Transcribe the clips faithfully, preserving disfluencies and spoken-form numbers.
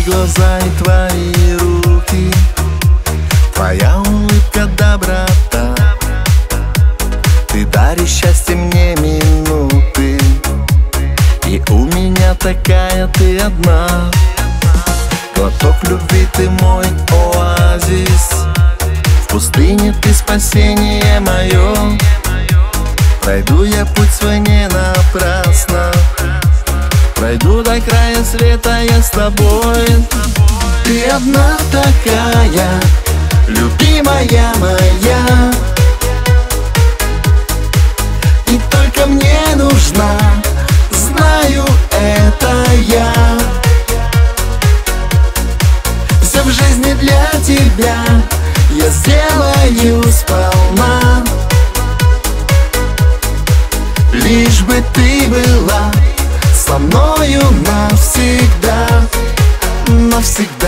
глаза и твои руки, твоя улыбка, доброта. Ты даришь счастье мне минуты, и у меня такая ты одна. Глоток любви, ты мой оазис, в пустыне ты спасение мое. Пройду я путь свой не напрасно, пройду до края света я с тобой. Ты одна такая, любимая моя, и только мне нужна, знаю это я. Все в жизни для тебя я сделаю сполна, лишь бы ты была со мною навсегда, навсегда.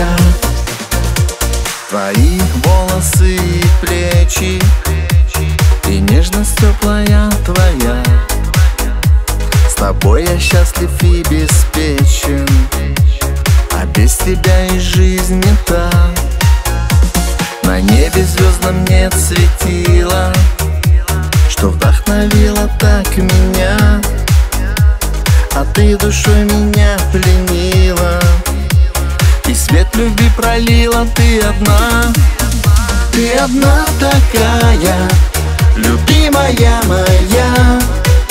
Твои волосы и плечи, и нежность теплая твоя. С тобой я счастлив и беспечен, а без тебя и жизнь не та. На небе звездном нет светила, что вдохновила так меня, а ты душой меня пленила, и свет любви пролила. Ты одна, ты одна такая, любимая моя,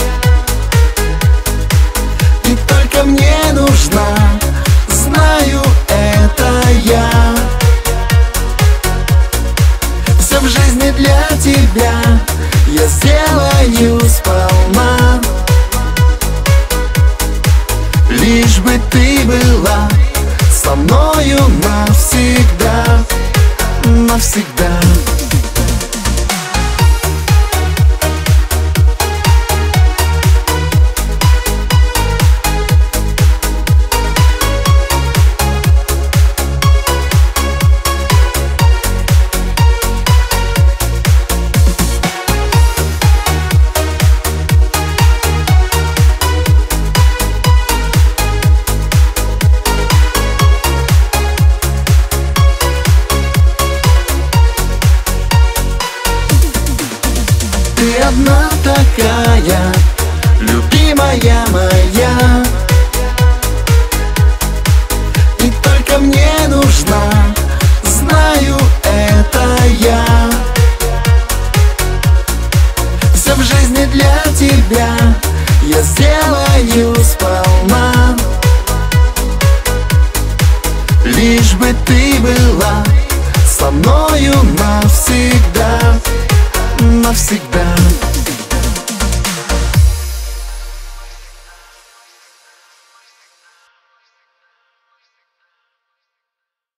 и только мне нужна, знаю это я. Все в жизни для тебя я сделаю сполна, лишь бы ты была со мною навсегда, навсегда. Ты одна такая, любимая моя, и только мне нужна, знаю это я. Все в жизни для тебя я сделаю сполна, лишь бы ты была со мною навсегда, навсегда.